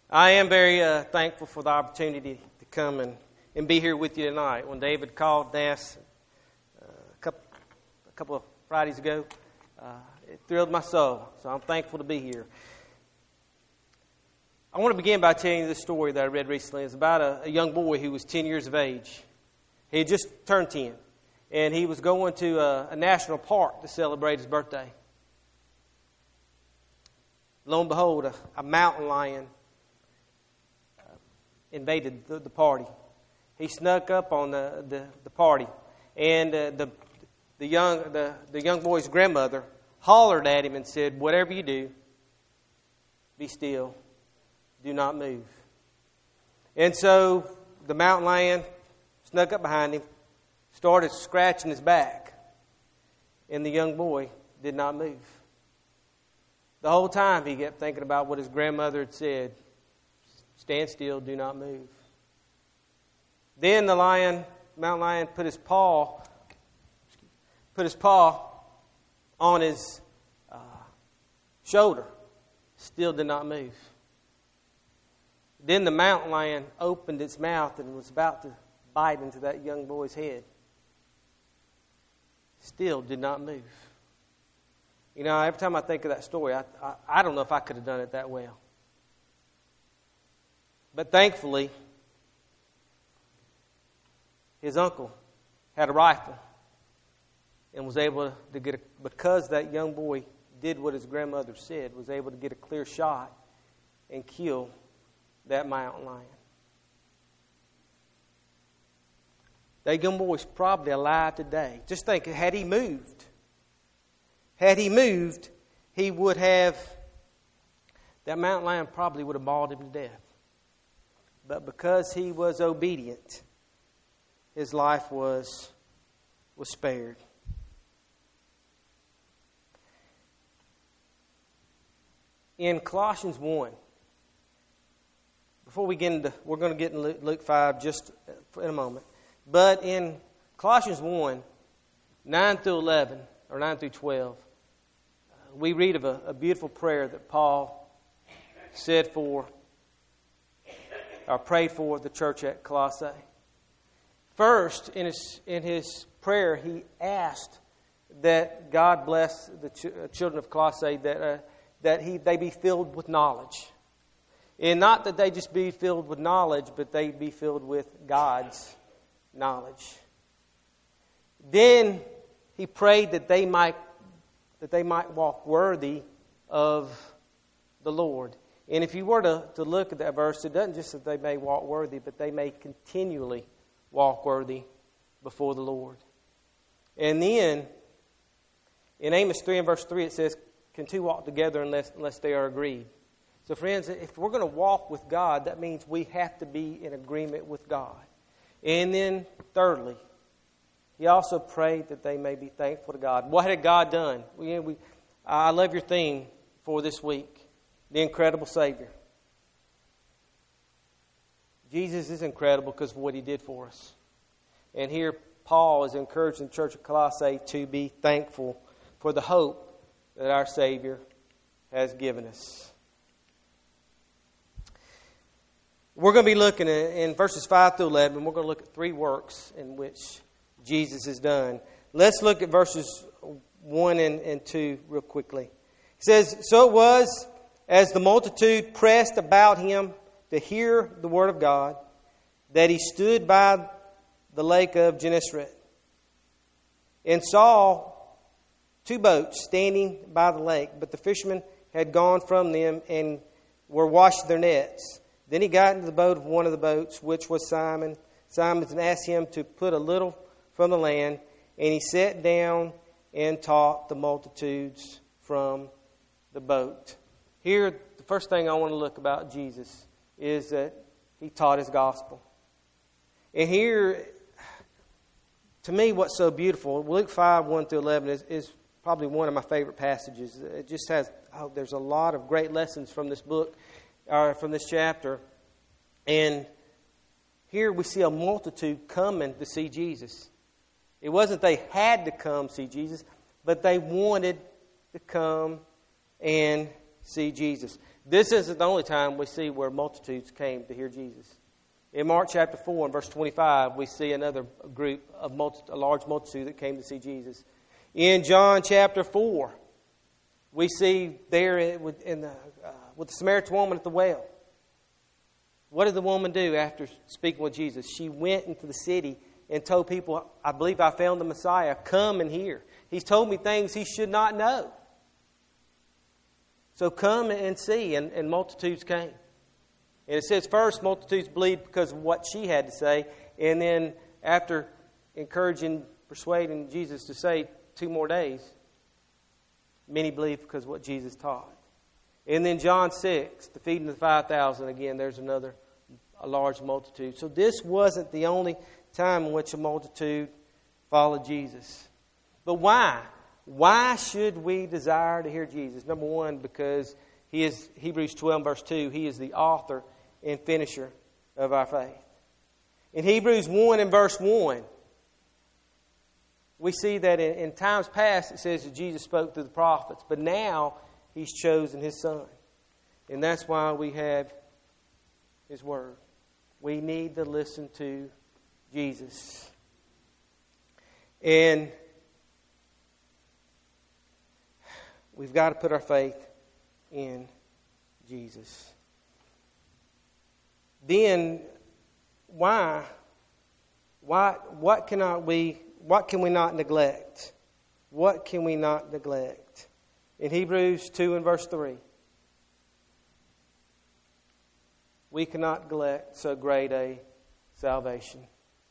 I am very thankful for the opportunity to come and be here with you tonight. When David called and asked a couple of Fridays ago, it thrilled my soul. So I'm thankful to be here. I want to begin by telling you this story that I read recently. It's about a young boy who was 10 years of age. He had just turned 10, and he was going to a national park to celebrate his birthday. Lo and behold, a mountain lion invaded the party. He snuck up on the party, and the young boy's grandmother hollered at him and said, "Whatever you do, be still, do not move." And so the mountain lion snuck up behind him, started scratching his back, and the young boy did not move. The whole time he kept thinking about what his grandmother had said. Stand still, do not move. Then the mountain lion put his paw on his shoulder. Still did not move. Then the mountain lion opened its mouth and was about to bite into that young boy's head. Still did not move. You know, every time I think of that story, I don't know if I could have done it that well. But thankfully, his uncle had a rifle and was able to get because that young boy did what his grandmother said, was able to get a clear shot and kill that mountain lion. That young boy's probably alive today. Just think, had he moved, he would have, that mountain lion probably would have mauled him to death. But because he was obedient, his life was spared. In Colossians 1, before we get into, we're going to get in Luke 5 just in a moment. But in Colossians 1, 9 through 11, or 9 through 12, we read of a beautiful prayer that Paul said for, or prayed for the church at Colossae. First, in his prayer, he asked that God bless the children of Colossae, that they be filled with knowledge. And not that they just be filled with knowledge, but they be filled with God's knowledge. Then he prayed that they might walk worthy of the Lord. And if you were to look at that verse, it doesn't just that they may walk worthy, but they may continually walk worthy before the Lord. And then, in Amos 3 and verse 3, it says, "Can two walk together unless they are agreed?" So friends, if we're going to walk with God, that means we have to be in agreement with God. And then, thirdly, he also prayed that they may be thankful to God. What had God done? I love your theme for this week. The incredible Savior. Jesus is incredible because of what He did for us. And here Paul is encouraging the church of Colossae to be thankful for the hope that our Savior has given us. We're going to be looking at, in verses 5 through 11, we're going to look at 3 works in which Jesus has done. Let's look at verses 1 and 2 real quickly. It says, "So it was, as the multitude pressed about him to hear the word of God, that he stood by the lake of Gennesaret and saw 2 boats standing by the lake, but the fishermen had gone from them and were washing their nets. Then he got into the boat of one of the boats, which was Simon's, and asked him to put a little from the land, and he sat down and taught the multitudes from the boat." Here, the first thing I want to look about Jesus is that he taught his gospel. And here, to me, what's so beautiful, Luke 5, 1 through 11 is probably one of my favorite passages. It just has, there's a lot of great lessons from this book, or from this chapter. And here we see a multitude coming to see Jesus. It wasn't they had to come see Jesus, but they wanted to come and see Jesus. This isn't the only time we see where multitudes came to hear Jesus. In Mark chapter 4 and verse 25, we see another group of a large multitude that came to see Jesus. In John chapter 4, we see there with the Samaritan woman at the well. What did the woman do after speaking with Jesus? She went into the city and told people, I believe I found the Messiah. Come and hear. He's told me things he should not know. So come and see. And multitudes came. And it says first multitudes believed because of what she had to say. And then after persuading Jesus to say 2 more days, many believed because of what Jesus taught. And then John 6, the feeding of the 5,000, again, there's a large multitude. So this wasn't the only time in which a multitude followed Jesus. But why? Why should we desire to hear Jesus? Number one, because he is, Hebrews 12, verse 2, he is the author and finisher of our faith. In Hebrews 1 and verse 1, we see that in times past it says that Jesus spoke through the prophets, but now He's chosen His Son. And that's why we have His Word. We need to listen to Jesus. And we've got to put our faith in Jesus. Then, what can we not neglect? What can we not neglect? In Hebrews 2 and verse 3, we cannot neglect so great a salvation.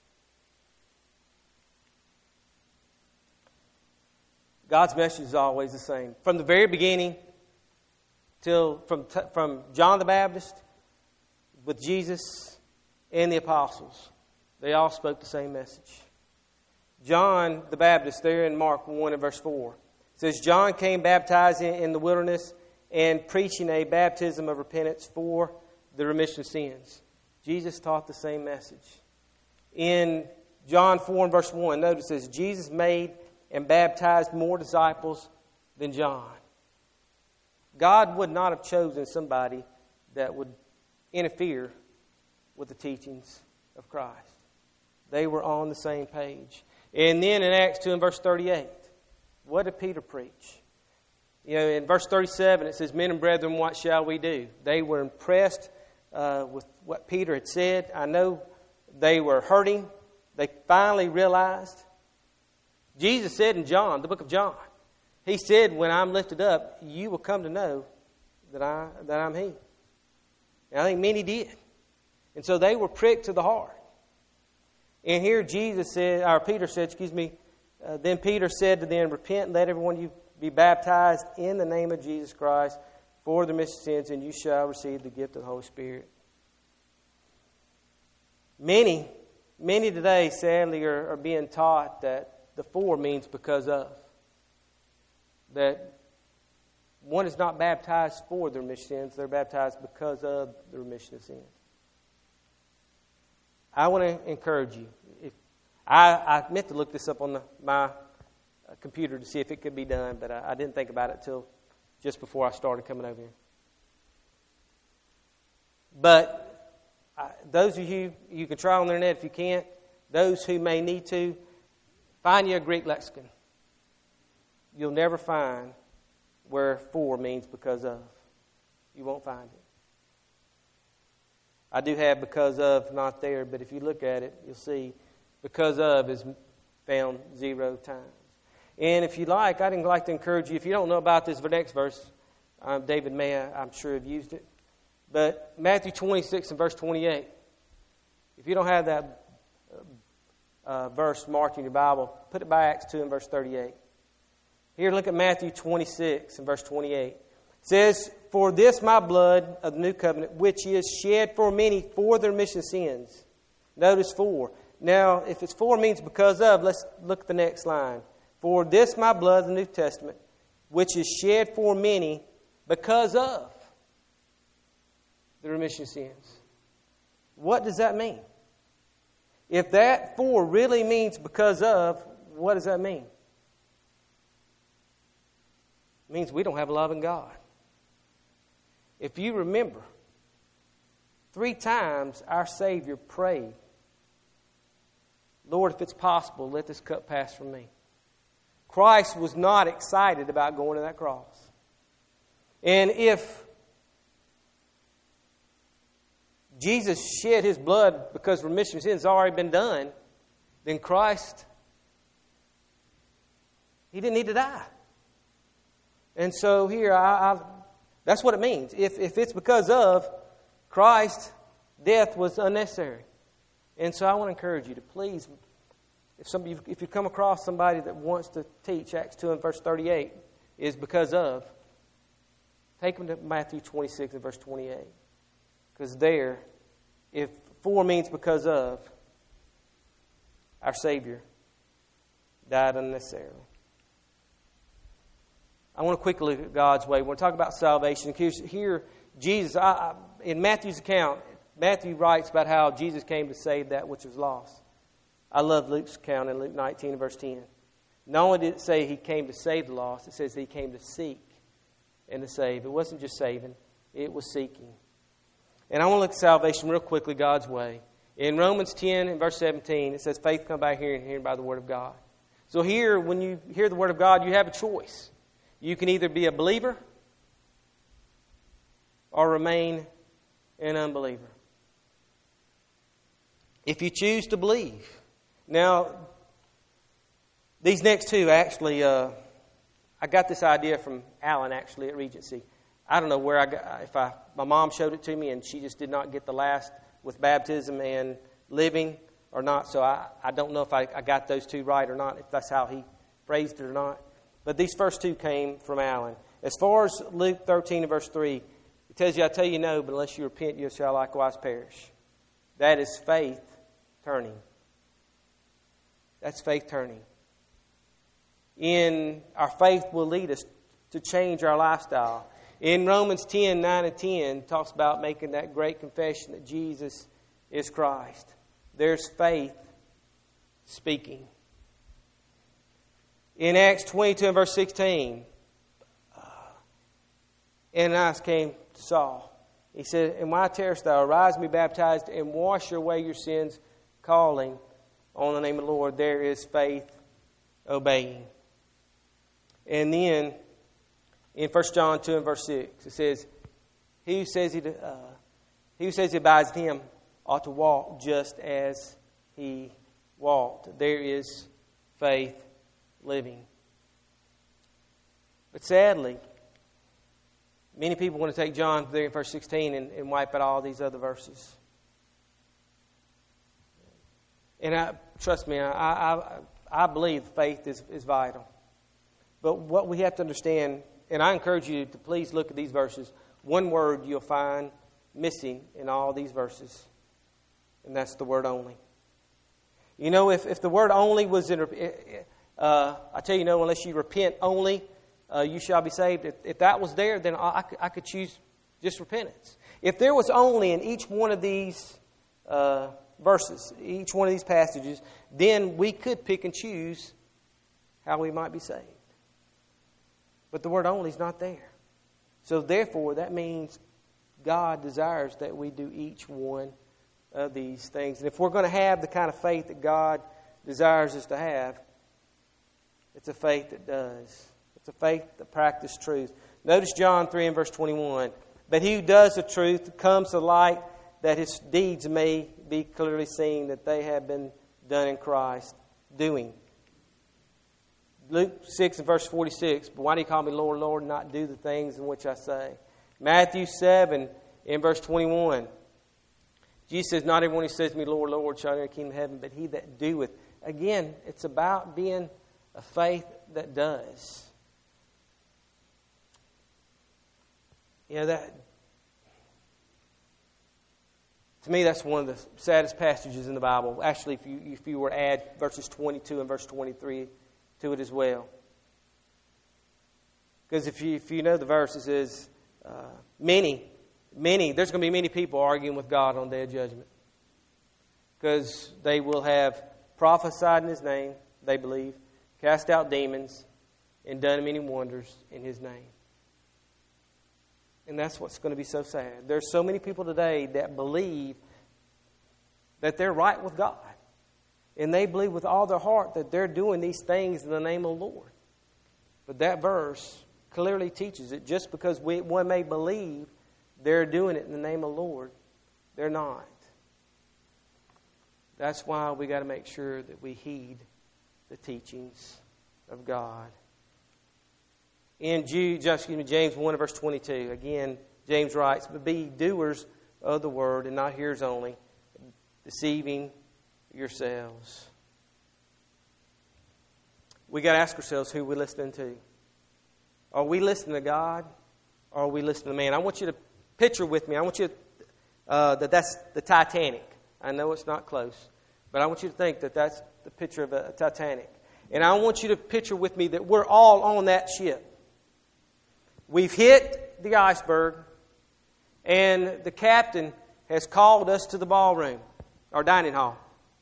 God's message is always the same. From the very beginning from John the Baptist with Jesus and the apostles, they all spoke the same message. John the Baptist, there in Mark 1 and verse 4, says, John came baptizing in the wilderness and preaching a baptism of repentance for the remission of sins. Jesus taught the same message. In John 4 and verse 1, notice it says, Jesus made and baptized more disciples than John. God would not have chosen somebody that would interfere with the teachings of Christ. They were on the same page. And then in Acts 2 and verse 38, what did Peter preach? In verse 37 it says, Men and brethren, what shall we do? They were impressed with what Peter had said. I know they were hurting. They finally realized. Jesus said in John, the book of John, He said, when I'm lifted up, you will come to know that I'm He. And I think many did. And so they were pricked to the heart. And here Peter said, then Peter said to them, Repent and let every one of you be baptized in the name of Jesus Christ for the remission of sins, and you shall receive the gift of the Holy Spirit. Many today, sadly, are being taught that the for means because of. That one is not baptized for the remission of sins, they're baptized because of the remission of sins. I want to encourage you. I meant to look this up on my computer to see if it could be done, but I didn't think about it till just before I started coming over here. But those of you can try on the internet if you can't. Those who may need to, find you a Greek lexicon. You'll never find where for means because of. You won't find it. I do have because of not there, but if you look at it, you'll see because of is found 0 times. And if you like, I'd like to encourage you, if you don't know about this next verse, David may, I'm sure, have used it. But Matthew 26 and verse 28. If you don't have that verse marked in your Bible, put it by Acts 2 and verse 38. Here, look at Matthew 26 and verse 28. It says, For this my blood of the new covenant, which is shed for many for the remission of sins. Notice for. Now, if it's for means because of, let's look at the next line. For this my blood of the New Testament, which is shed for many because of the remission of sins. What does that mean? If that for really means because of, what does that mean? It means we don't have a loving God. if you remember, 3 times our Savior prayed, Lord, if it's possible, let this cup pass from me. Christ was not excited about going to that cross. And if Jesus shed His blood because remission of sins has already been done, then Christ, He didn't need to die. And so here, that's what it means. If it's because of Christ, death was unnecessary. And so I want to encourage you to please, if you come across somebody that wants to teach Acts 2 and verse 38 is because of, take them to Matthew 26 and verse 28. Because there, if for means because of, our Savior died unnecessarily. I want to quickly look at God's way. We're going to talk about salvation. Here, Jesus, in Matthew's account, Matthew writes about how Jesus came to save that which was lost. I love Luke's account in Luke 19 and verse 10. Not only did it say He came to save the lost, it says He came to seek and to save. It wasn't just saving, it was seeking. And I want to look at salvation real quickly, God's way. In Romans 10 and verse 17, it says, faith comes by hearing, and hearing by the Word of God. So here, when you hear the Word of God, you have a choice. You can either be a believer or remain an unbeliever. If you choose to believe. Now, these next two actually, I got this idea from Alan actually at Regency. I don't know where my mom showed it to me and she just did not get the last with baptism and living or not. So I don't know if I got those two right or not, if that's how he phrased it or not. But these first two came from Alan. As far as Luke 13 and verse 3, it tells you, I tell you no, but unless you repent, you shall likewise perish. That is faith turning. That's faith turning. Our faith will lead us to change our lifestyle. In Romans 10, 9 and 10, it talks about making that great confession that Jesus is Christ. There's faith speaking. In Acts 22 and verse 16, Ananias came to Saul. He said, and why tarriest thou? Arise and be baptized and wash away your sins, calling on the name of the Lord. There is faith obeying. And then in 1 John 2 and verse 6, it says, he who says he abides in Him ought to walk just as He walked. There is faith living. But sadly, many people want to take John there in verse 16 and wipe out all these other verses. And trust me, I believe faith is vital. But what we have to understand, and I encourage you to please look at these verses. One word you'll find missing in all these verses, and that's the word only. You know, if the word only was in, I tell you no, unless you repent only, you shall be saved. If that was there, then I could choose just repentance. If there was only in each one of these verses, each one of these passages, then we could pick and choose how we might be saved. But the word only is not there. So therefore, that means God desires that we do each one of these things. And if we're going to have the kind of faith that God desires us to have, it's a faith that does. It's a faith that practices truth. Notice John 3 and verse 21. But he who does the truth comes to light, that his deeds may be clearly seen, that they have been done in Christ, doing. Luke 6 and verse 46. But why do you call me Lord, Lord, and not do the things in which I say? Matthew 7 and verse 21. Jesus says, not everyone who says to me, Lord, Lord, shall enter the kingdom of heaven, but he that doeth. Again, it's about being a faith that does. You know, that, to me, that's one of the saddest passages in the Bible. Actually, if you were to add verses 22 and verse 23 to it as well. Because if you know the verse, it says, many, there's going to be many people arguing with God on the day of judgment. Because they will have prophesied in His name, they believe, cast out demons, and done many wonders in His name. And that's what's going to be so sad. There's so many people today that believe that they're right with God. And they believe with all their heart that they're doing these things in the name of the Lord. But that verse clearly teaches it. Just because one may believe they're doing it in the name of the Lord, they're not. That's why we got to make sure that we heed the teachings of God. In James 1 verse 22, again, James writes, "But be doers of the word and not hearers only, deceiving yourselves." We got to ask ourselves who we're listening to. Are we listening to God, or are we listening to man? I want you to picture with me. I want you to, that's the Titanic. I know it's not close, but I want you to think that that's the picture of a Titanic. And I want you to picture with me that we're all on that ship. We've hit the iceberg, and the captain has called us to the ballroom, our dining hall.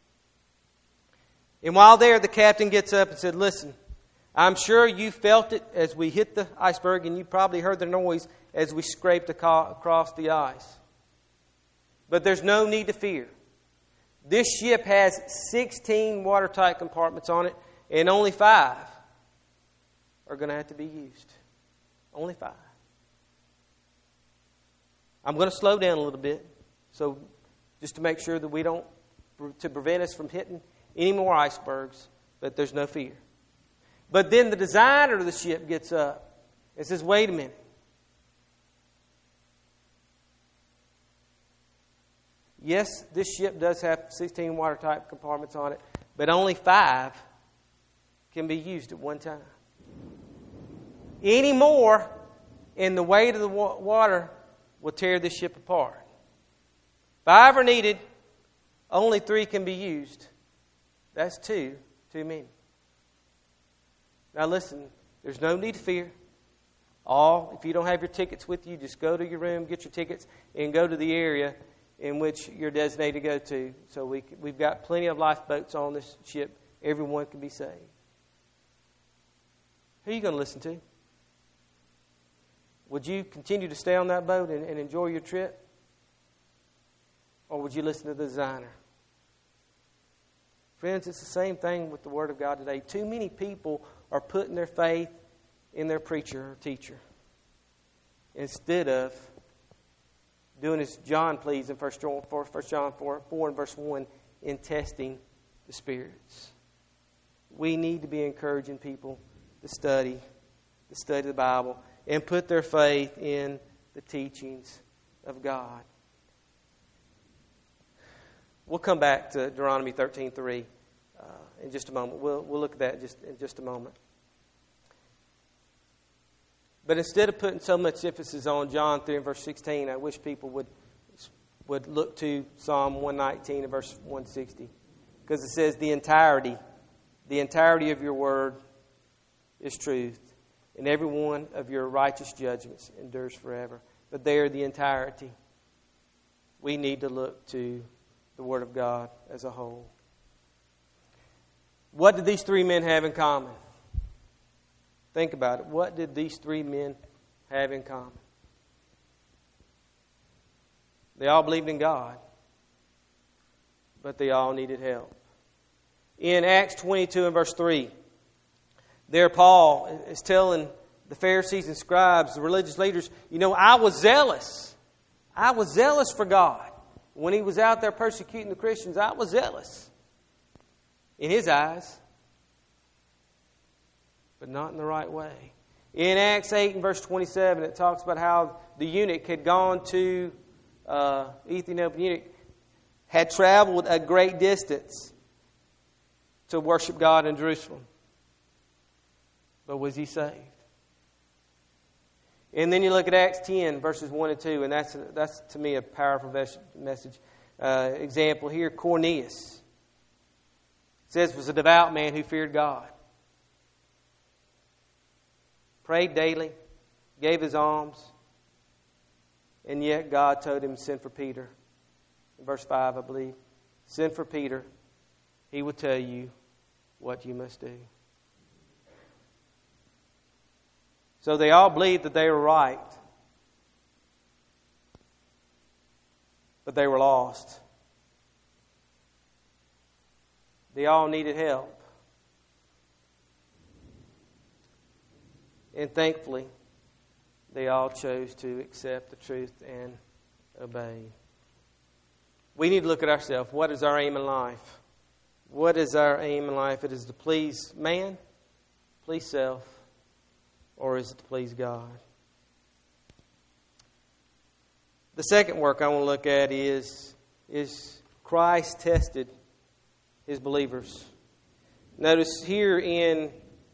And while there, the captain gets up and said, "Listen, I'm sure you felt it as we hit the iceberg, and you probably heard the noise as we scraped across the ice. But there's no need to fear. This ship has 16 watertight compartments on it, and only 5 are going to have to be used. Only 5. I'm going to slow down a little bit, so just to make sure that we don't, to prevent us from hitting any more icebergs, but there's no fear." But then the designer of the ship gets up and says, "Wait a minute. Yes, this ship does have 16 watertight compartments on it, but only 5 can be used at one time. Any more, and the weight of the water will tear this ship apart. 5 are needed, only 3 can be used. That's 2 too many." Now listen, there's no need to fear. If you don't have your tickets with you, just go to your room, get your tickets, and go to the area in which you're designated to go to. So we've got plenty of lifeboats on this ship. Everyone can be saved. Who are you going to listen to? Would you continue to stay on that boat and enjoy your trip? Or would you listen to the designer? Friends, it's the same thing with the Word of God today. Too many people are putting their faith in their preacher or teacher instead of doing as John pleads in 1 John 4 and verse 1, in testing the spirits. We need to be encouraging people to study the Bible, and put their faith in the teachings of God. We'll come back to Deuteronomy 13:3 in just a moment. We'll look at that in just a moment. But instead of putting so much emphasis on John 3 and verse 16, I wish people would look to Psalm 119 and verse 160. Because it says, the entirety of your word is truth, and every one of your righteous judgments endures forever. But there, the entirety. We need to look to the Word of God as a whole. What did these 3 men have in common? Think about it. What did these 3 men have in common? They all believed in God, but they all needed help. In Acts 22 and verse 3, there Paul is telling the Pharisees and scribes, the religious leaders, I was zealous. I was zealous for God. When he was out there persecuting the Christians, I was zealous in his eyes, but not in the right way. In Acts 8 and verse 27, it talks about how the eunuch had gone to, Ethiopian eunuch, had traveled a great distance to worship God in Jerusalem. But was he saved? And then you look at Acts 10, verses 1 and 2, and that's to me a powerful message. Example here, Cornelius. It says was a devout man who feared God. Prayed daily, gave his alms, and yet God told him to send for Peter. In verse 5, I believe. Send for Peter. He will tell you what you must do. So they all believed that they were right. but they were lost. They all needed help. And thankfully, they all chose to accept the truth and obey. We need to look at ourselves. What is our aim in life? What is our aim in life? It is to please man, please self, or is it to please God? The second work I want to look at is Christ tested His believers. Notice here in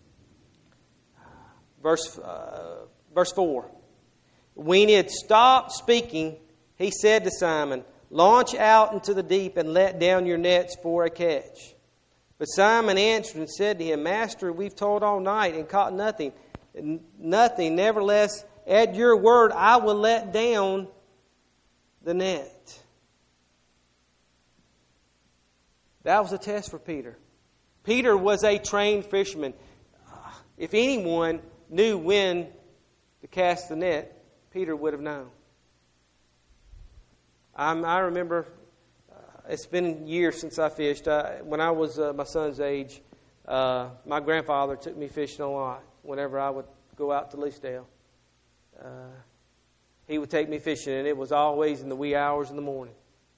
verse 4. When he had stopped speaking, he said to Simon, "Launch out into the deep and let down your nets for a catch." But Simon answered and said to him, "Master, we've toiled all night and caught nothing. Nevertheless, at your word, I will let down the net." That was a test for Peter. Peter was a trained fisherman. If anyone knew when to cast the net, Peter would have known. I remember, it's been years since I fished. When I was my son's age, my grandfather took me fishing a lot. Whenever I would go out to Loosedale, he would take me fishing, and it was always in the wee hours in the morning.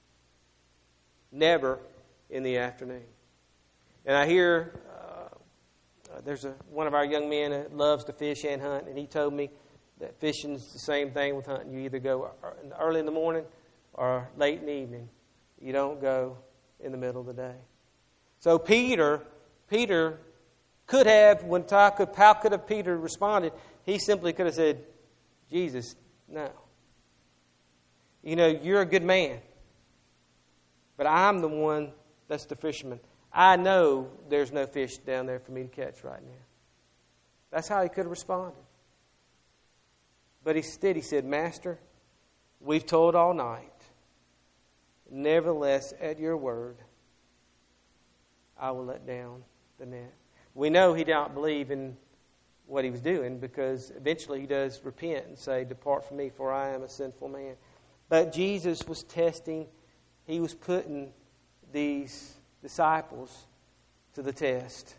Never in the afternoon. And I hear there's one of our young men that loves to fish and hunt, and he told me that fishing is the same thing with hunting. You either go early in the morning or late in the evening. You don't go in the middle of the day. So Peter could have, how could have Peter responded? He simply could have said, "Jesus, no. You know, you're a good man, but I'm the one that's the fisherman. I know there's no fish down there for me to catch right now." That's how he could have responded. But instead he said, "Master, we've toiled all night. Nevertheless, at your word, I will let down the net." We know he did not believe in what he was doing, because eventually he does repent and say, "Depart from me, for I am a sinful man." But Jesus was testing, he was putting these disciples to the test.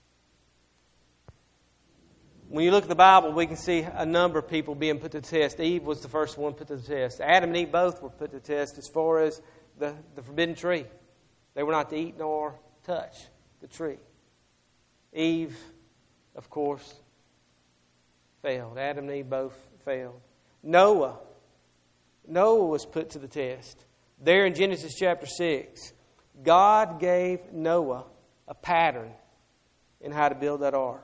When you look at the Bible, we can see a number of people being put to the test. Eve was the first one put to the test. Adam and Eve both were put to the test as far as the forbidden tree. They were not to eat nor touch the tree. Eve, of course, failed. Adam and Eve both failed. Noah was put to the test. There in Genesis chapter 6, God gave Noah a pattern in how to build that ark.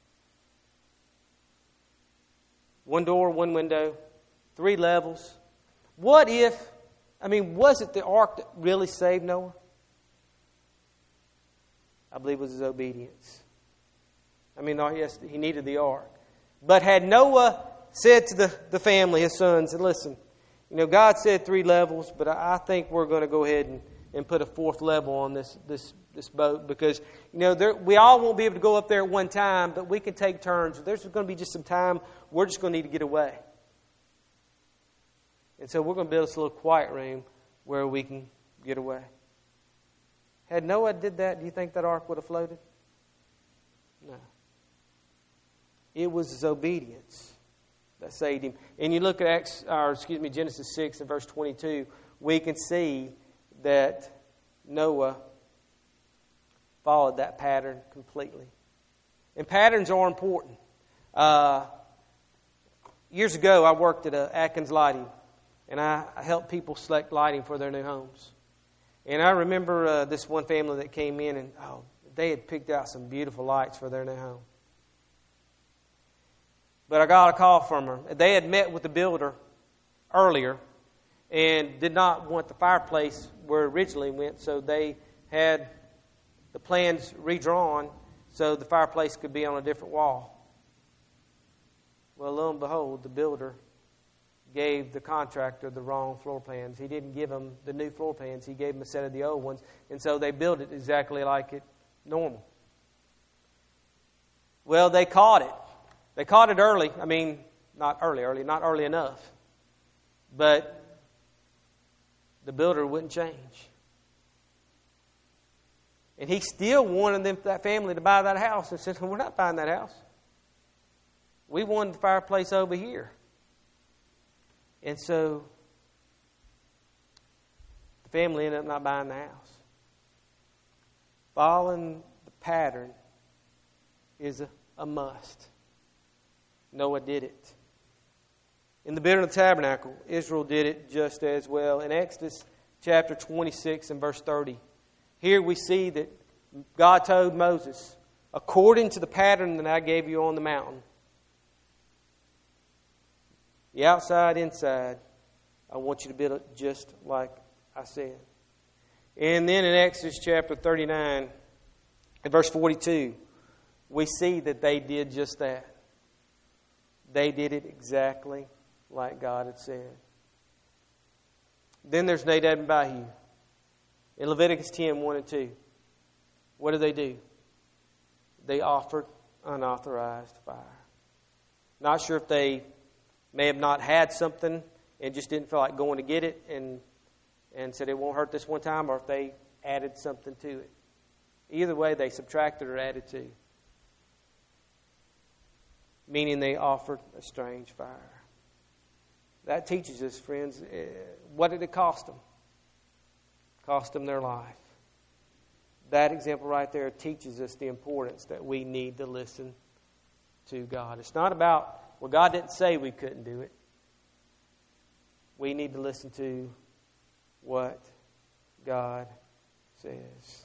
One door, one window, 3 levels. Was it the ark that really saved Noah? I believe it was his obedience. Yes, he needed the ark. But had Noah said to the family, his sons, and listen, God said 3 levels, but I think we're going to go ahead and put a 4th level on this boat, because we all won't be able to go up there at one time, but we can take turns. There's going to be just some time we're just going to need to get away. And so we're going to build this little quiet room where we can get away. Had Noah did that, do you think that ark would have floated? No. It was his obedience that saved him. And you look at Genesis 6 and verse 22, we can see that Noah followed that pattern completely. And patterns are important. Years ago, I worked at Atkins Lighting, and I helped people select lighting for their new homes. And I remember this one family that came in, and they had picked out some beautiful lights for their new home. But I got a call from her. They had met with the builder earlier and did not want the fireplace where it originally went, so they had the plans redrawn so the fireplace could be on a different wall. Well, lo and behold, the builder gave the contractor the wrong floor plans. He didn't give them the new floor plans. He gave them a set of the old ones, and so they built it exactly like it normal. Well, they caught it. They caught it early. Not early enough. But the builder wouldn't change. And he still wanted that family to buy that house. And said, we're not buying that house. We wanted the fireplace over here. And so the family ended up not buying the house. Following the pattern is a must. Noah did it. In the building of the tabernacle, Israel did it just as well. In Exodus chapter 26 and verse 30, here we see that God told Moses, according to the pattern that I gave you on the mountain, the outside, inside, I want you to build it just like I said. And then in Exodus chapter 39 and verse 42, we see that they did just that. They did it exactly like God had said. Then there's Nadab and Abihu. In Leviticus 10, 1 and 2, what do? They offered unauthorized fire. Not sure if they may have not had something and just didn't feel like going to get it and said it won't hurt this one time, or if they added something to it. Either way, they subtracted or added to. Meaning they offered a strange fire. That teaches us, friends, what did it cost them? It cost them their life. That example right there teaches us the importance that we need to listen to God. It's not about, well, God didn't say we couldn't do it. We need to listen to what God says.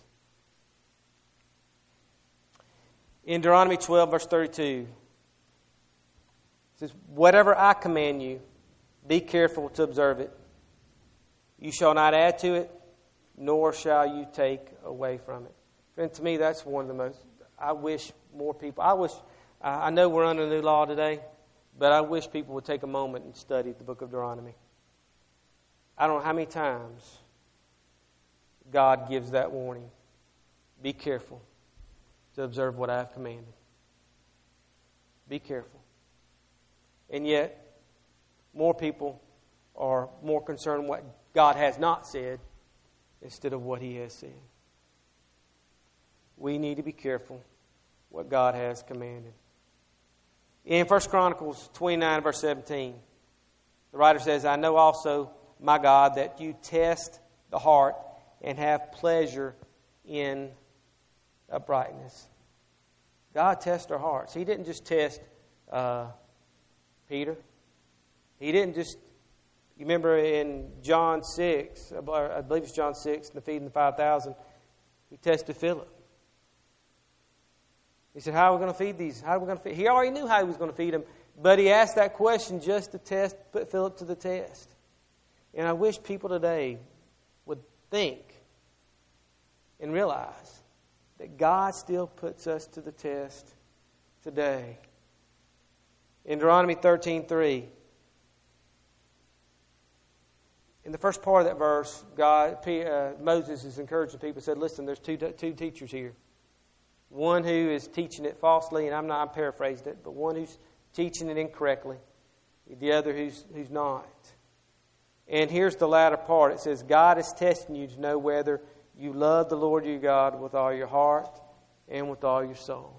In Deuteronomy 12, verse 32, it says, whatever I command you, be careful to observe it. You shall not add to it, nor shall you take away from it. And to me, that's one of the most, I wish more people, I know we're under the new law today, but I wish people would take a moment and study the book of Deuteronomy. I don't know how many times God gives that warning. Be careful to observe what I have commanded. Be careful. And yet, more people are more concerned what God has not said instead of what He has said. We need to be careful what God has commanded. In 1 Chronicles 29, verse 17, the writer says, I know also, my God, that you test the heart and have pleasure in uprightness. God tests our hearts. He didn't just test Peter. He didn't just, you remember in John 6, I believe it's John 6, the feeding the 5,000, He tested Philip. He said, how are we going to feed these? How are we going to feed? He already knew how He was going to feed them, but He asked that question just to put Philip to the test. And I wish people today would think and realize that God still puts us to the test today. In Deuteronomy 13:3, in the first part of that verse, Moses is encouraging people. Said, "Listen, there's two teachers here. One who is teaching it falsely, and I'm paraphrasing it, but one who's teaching it incorrectly. The other who's not." And here's the latter part. It says, God is testing you to know whether you love the Lord your God with all your heart and with all your soul.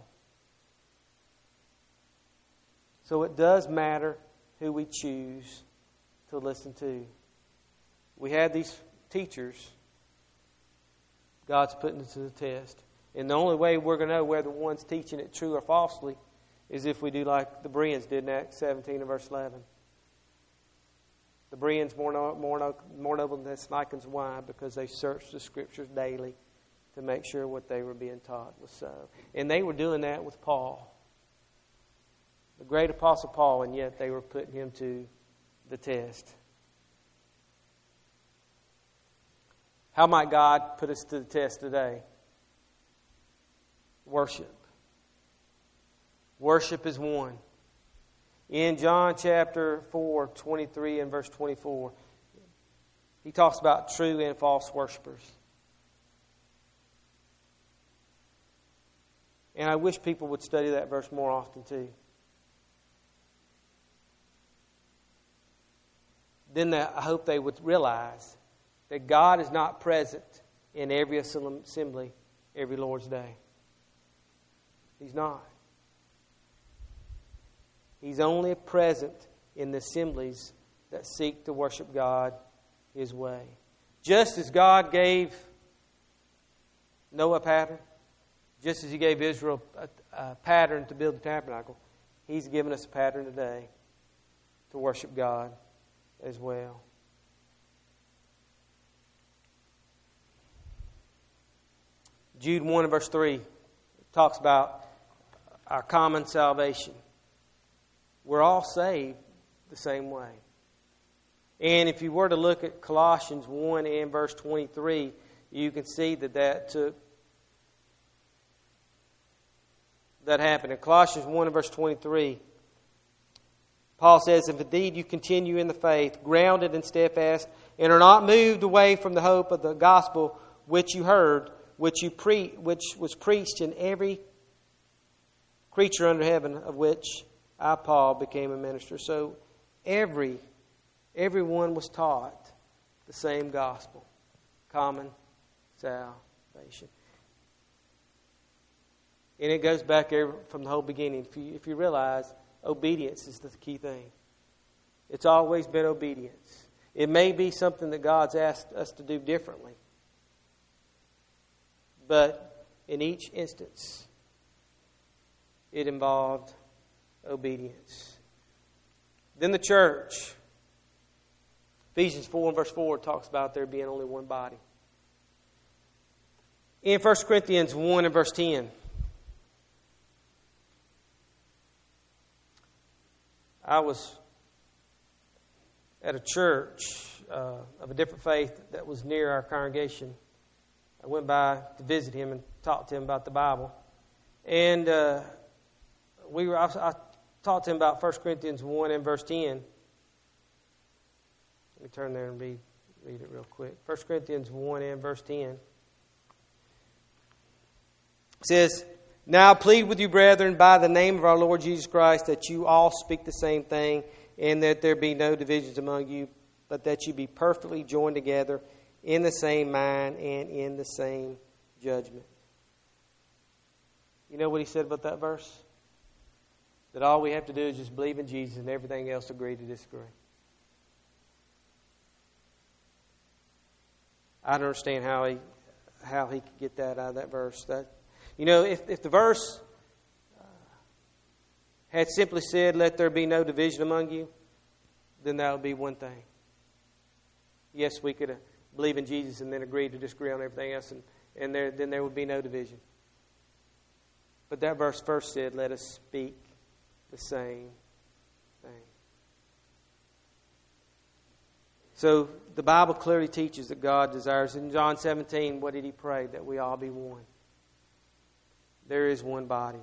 So it does matter who we choose to listen to. We have these teachers. God's putting us to the test. And the only way we're going to know whether one's teaching it true or falsely is if we do like the Bereans did in Acts 17 and verse 11. The Bereans more noble than the Thessalonians. Why? Because they searched the Scriptures daily to make sure what they were being taught was so. And they were doing that with Paul, the great Apostle Paul, and yet they were putting him to the test. How might God put us to the test today? Worship. Worship is one. In John chapter 4, 23 and verse 24, he talks about true and false worshipers. And I wish people would study that verse more often too. Then I hope they would realize that God is not present in every assembly every Lord's Day. He's not. He's only present in the assemblies that seek to worship God His way. Just as God gave Noah a pattern, just as He gave Israel a pattern to build the tabernacle, He's given us a pattern today to worship God as well. Jude 1 and verse 3 talks about our common salvation. We're all saved the same way. And if you were to look at Colossians 1 and verse 23, you can see that happened. In Colossians 1 and verse 23, Paul says, "If indeed you continue in the faith, grounded and steadfast, and are not moved away from the hope of the gospel which you heard, which was preached in every creature under heaven, of which I, Paul, became a minister." So everyone was taught the same gospel, common salvation. And it goes back from the whole beginning. If you realize, obedience is the key thing. It's always been obedience. It may be something that God's asked us to do differently, but in each instance, it involved obedience. Then the church, Ephesians 4 and verse 4 talks about there being only one body. In 1 Corinthians 1 and verse 10, I was at a church of a different faith that was near our congregation. I went by to visit him and talked to him about the Bible. And I talked to him about 1 Corinthians 1 and verse 10. Let me turn there and read it real quick. 1 Corinthians 1 and verse 10. It says, "Now I plead with you, brethren, by the name of our Lord Jesus Christ, that you all speak the same thing, and that there be no divisions among you, but that you be perfectly joined together in the same mind and in the same judgment." You know what he said about that verse? That all we have to do is just believe in Jesus and everything else agree to disagree. I don't understand how he could get that out of that verse. If the verse had simply said, "Let there be no division among you," then that would be one thing. Yes, we could believe in Jesus and then agree to disagree on everything else, and then there would be no division. But that verse first said, "Let us speak the same thing." So the Bible clearly teaches that God desires. In John 17, what did He pray? That we all be one. There is one body.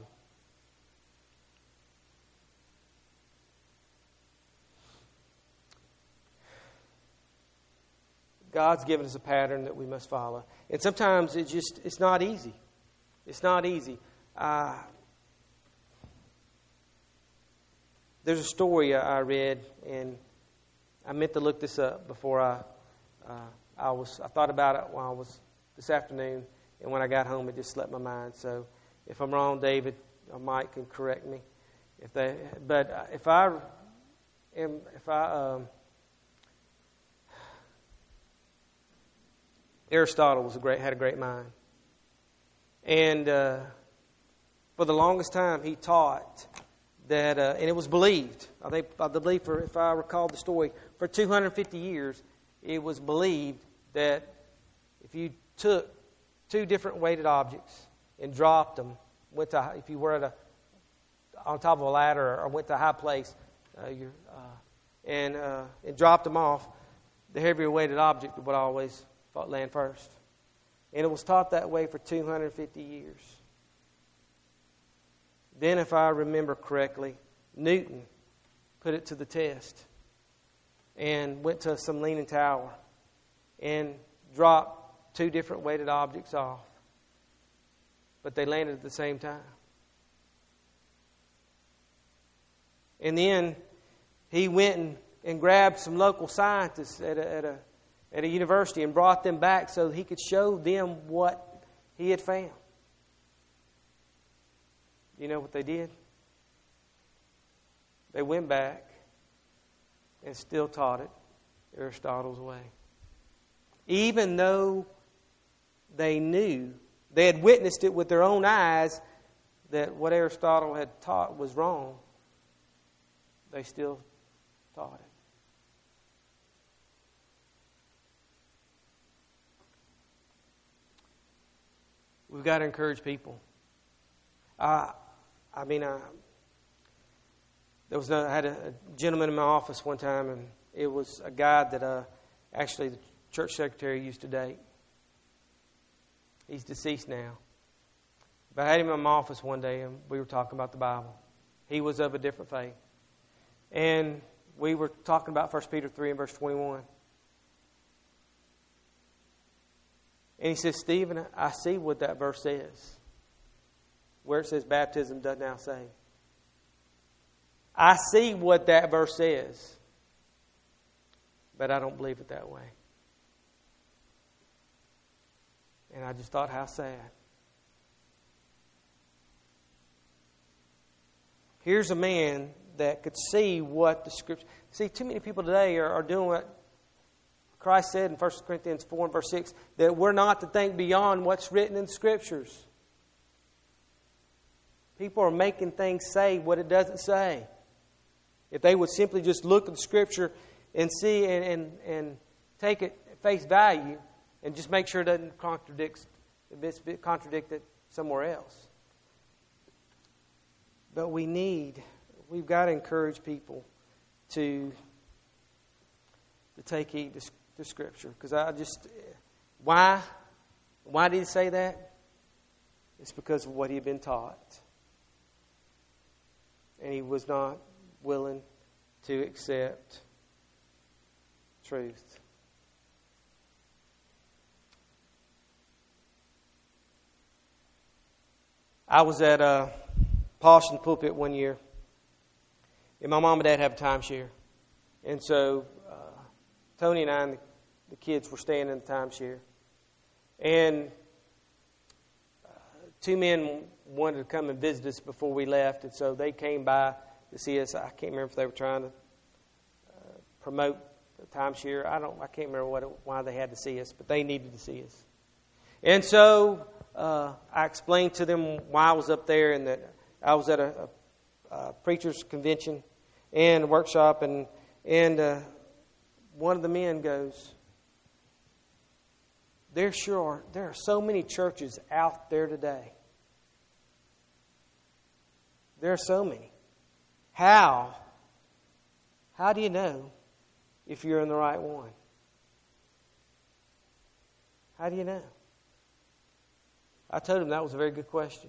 God's given us a pattern that we must follow. And sometimes it's not easy. It's not easy. There's a story I read, and I meant to look this up before I thought about it while I was this afternoon, and when I got home, it just slipped my mind. So if I'm wrong, David or Mike can correct me. Aristotle had a great mind, and for the longest time he taught that, and it was believed. I believe, if I recall the story, for 250 years, it was believed that if you took two different weighted objects and dropped them, if you were on top of a ladder or went to a high place, and dropped them off, the heavier weighted object would always land first. And it was taught that way for 250 years. Then, if I remember correctly, Newton put it to the test and went to some leaning tower and dropped two different weighted objects off. But they landed at the same time. And then he went and grabbed some local scientists at at a university and brought them back so that he could show them what he had found. You know what they did? They went back and still taught it Aristotle's way. Even though they knew, they had witnessed it with their own eyes, that what Aristotle had taught was wrong, they still taught it. We've got to encourage people. I had a gentleman in my office one time, and it was a guy that actually the church secretary used to date. He's deceased now. But I had him in my office one day, and we were talking about the Bible. He was of a different faith. And we were talking about 1 Peter 3 and verse 21. And he says, Stephen, I see what that verse says. Where it says baptism does now save. I see what that verse says. But I don't believe it that way. And I just thought, how sad. Here's a man that could see what the Scripture... See, too many people today are doing what Christ said in 1 Corinthians 4 and verse 6, that we're not to think beyond what's written in the Scriptures. People are making things say what it doesn't say. If they would simply just look at the Scripture and see and take it at face value and just make sure it doesn't contradict it somewhere else. But we've got to encourage people to take heed to Scripture. Because why did he say that? It's because of what he had been taught. And he was not willing to accept truth. I was at Paulson Pulpit one year, and my mom and dad have a timeshare. And so Tony and I and the kids were staying in the timeshare. And two men wanted to come and visit us before we left, and so they came by to see us. I can't remember if they were trying to promote the timeshare. I can't remember why they had to see us, but they needed to see us. And so I explained to them why I was up there and that I was at a preacher's convention and a workshop, and one of the men goes, there are so many churches out there today. There are so many. How do you know if you're in the right one? How do you know? I told him that was a very good question.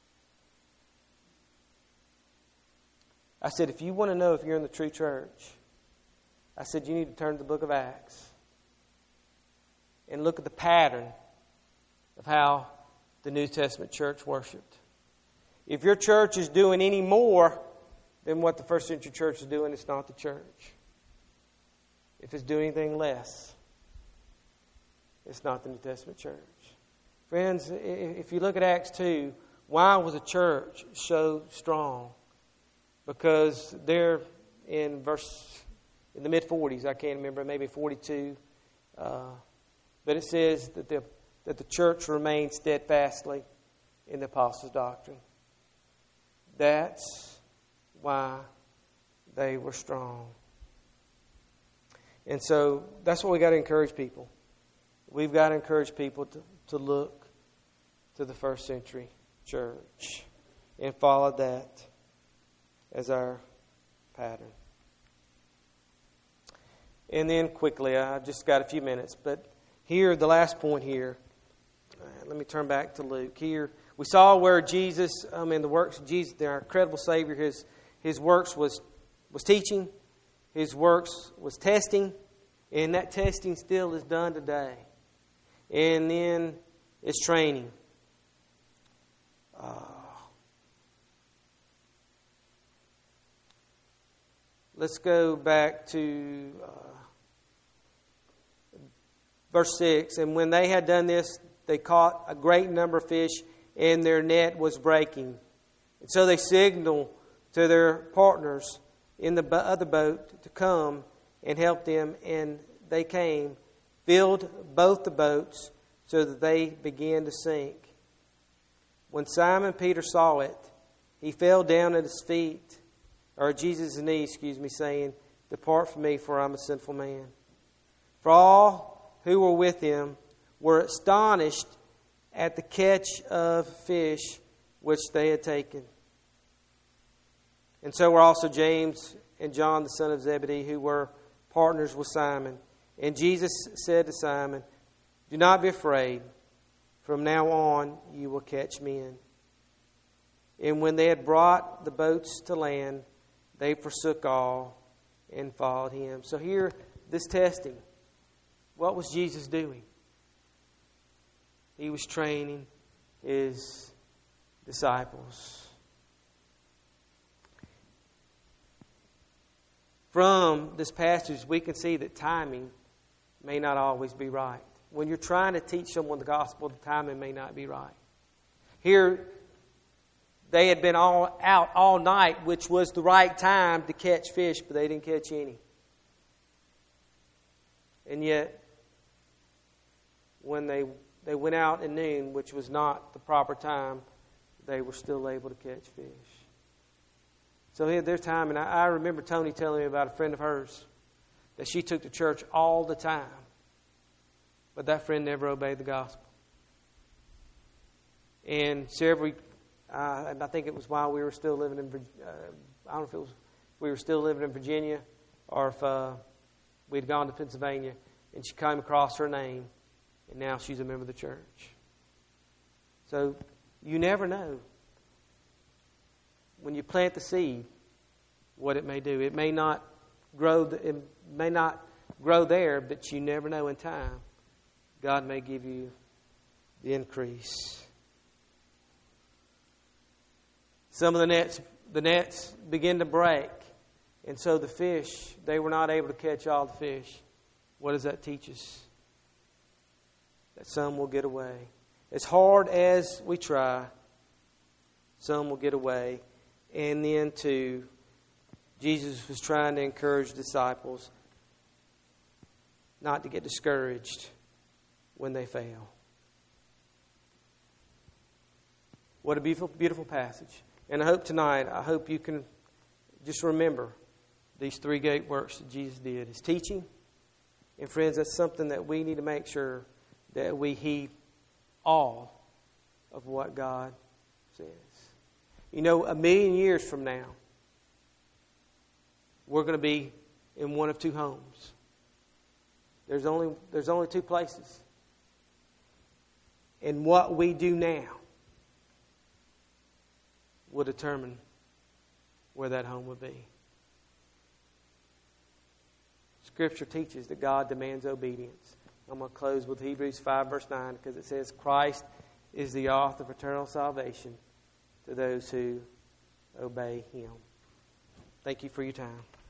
I said, if you want to know if you're in the true church, I said, you need to turn to the book of Acts and look at the pattern of how the New Testament church worshiped. If your church is doing any more than what the first century church is doing, it's not the church. If it's doing anything less, it's not the New Testament church. Friends, if you look at Acts 2, why was the church so strong? Because they're in the mid-40s, I can't remember, maybe 42. But it says that the church remained steadfastly in the apostles' doctrine. That's why they were strong. And so that's what we got to encourage people. We've got to encourage people to look to the first century church and follow that as our pattern. And then quickly, I've just got a few minutes, but here, the last point here, let me turn back to Luke. Here, we saw where Jesus, in the works of Jesus, our incredible Savior, his works was teaching, his works was testing, and that testing still is done today. And then it's training. Let's go back to Verse 6, and when they had done this, they caught a great number of fish, and their net was breaking. And so they signaled to their partners in the other boat to come and help them, and they came, filled both the boats, so that they began to sink. When Simon Peter saw it, he fell down at his feet, or at Jesus' knees, saying, "Depart from me, for I'm a sinful man." For all who were with him were astonished at the catch of fish which they had taken. And so were also James and John, the son of Zebedee, who were partners with Simon. And Jesus said to Simon, "Do not be afraid. From now on you will catch men." And when they had brought the boats to land, they forsook all and followed him. So here, this testing, what was Jesus doing? He was training his disciples. From this passage, we can see that timing may not always be right. When you're trying to teach someone the gospel, the timing may not be right. Here, they had been out all night, which was the right time to catch fish, but they didn't catch any. And yet, when they went out at noon, which was not the proper time, they were still able to catch fish. So here, there's time, and I remember Tony telling me about a friend of hers that she took to church all the time, but that friend never obeyed the gospel. And and I think it was while we were still living in I don't know if it was we were still living in Virginia or if we'd gone to Pennsylvania, and she came across her name, and now she's a member of the church. So you never know when you plant the seed what it may do. It may not grow. It may not grow there, but you never know in time. God may give you the increase. Some of the nets begin to break. And so the fish, they were not able to catch all the fish. What does that teach us? That some will get away. As hard as we try, some will get away. And then too, Jesus was trying to encourage disciples not to get discouraged when they fail. What a beautiful, beautiful passage. And I hope you can just remember these three great works that Jesus did. His teaching. And friends, that's something that we need to make sure that we heed all of what God says. You know, 1,000,000 years from now, we're going to be in one of two homes. There's only two places. And what we do now will determine where that home will be. Scripture teaches that God demands obedience. I'm going to close with Hebrews 5 verse 9 because it says, Christ is the author of eternal salvation to those who obey Him. Thank you for your time.